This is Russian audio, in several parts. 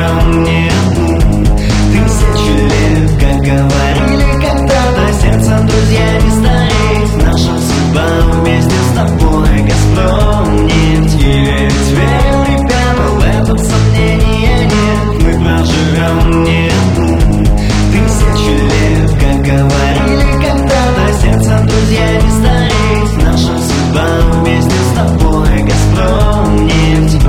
проживем не одну тысячу лет. Как говорили когда-то, сердцем друзья не стареть. Наша судьба вместе с тобой Газпром нефть. И ведь верил, ребята, в этом сомнения нет. Мы проживем не одну тысячу лет. Как говорили когда-то, сердцем друзья не стареть. Наша судьба вместе с тобой Газпром нефть.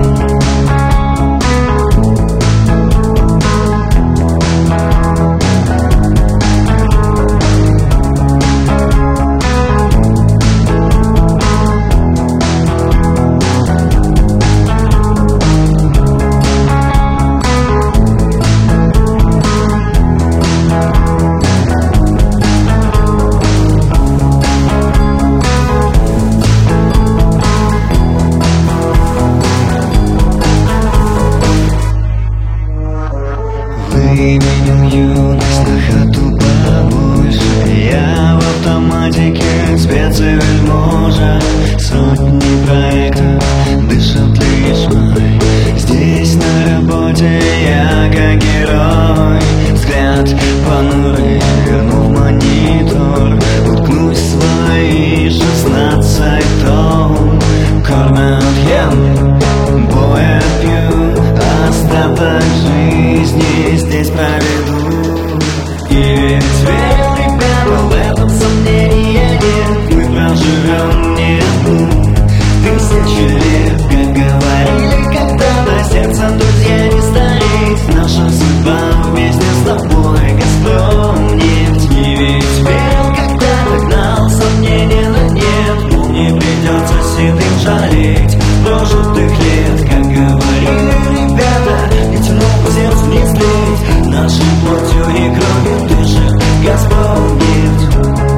Выменил юность на хату побольше. Я в автоматике, спецвельможа. Сотни проектов дышат лишь мной. Здесь на работе я как герой. Взгляд понурый, верну в монитор. Уткнусь в свои 16 тонн. Кормят ем, боят, пью. Остаток жизни здесь проведу. И ведь верил, ребята, в этом сомнения нет. Мы проживем не одну тысячу лет. Как говорили когда-то, сердцем друзья не стареть. Наша судьба вместе с тобой Газпром нефть. И ведь верил когда-то, гнал сомнения, но нет. Ну не придется седым жалеть прожитых лет. Как говорили ребята, ведь много сердцу не слить. Нашей плотью и кровью дышит Газпром нефть.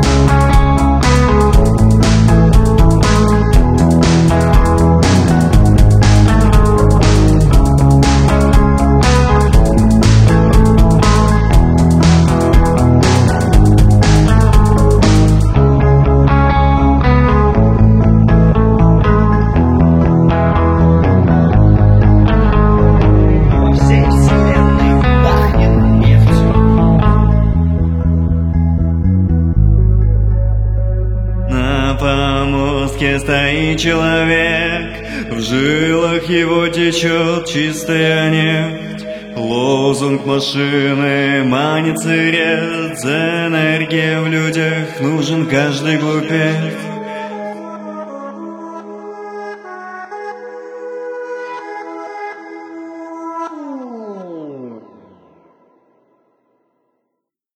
На помостке стоит человек, в жилах его течет чистая нефть. Лозунг машины манит сырец, энергия в людях, нужен каждый глупец.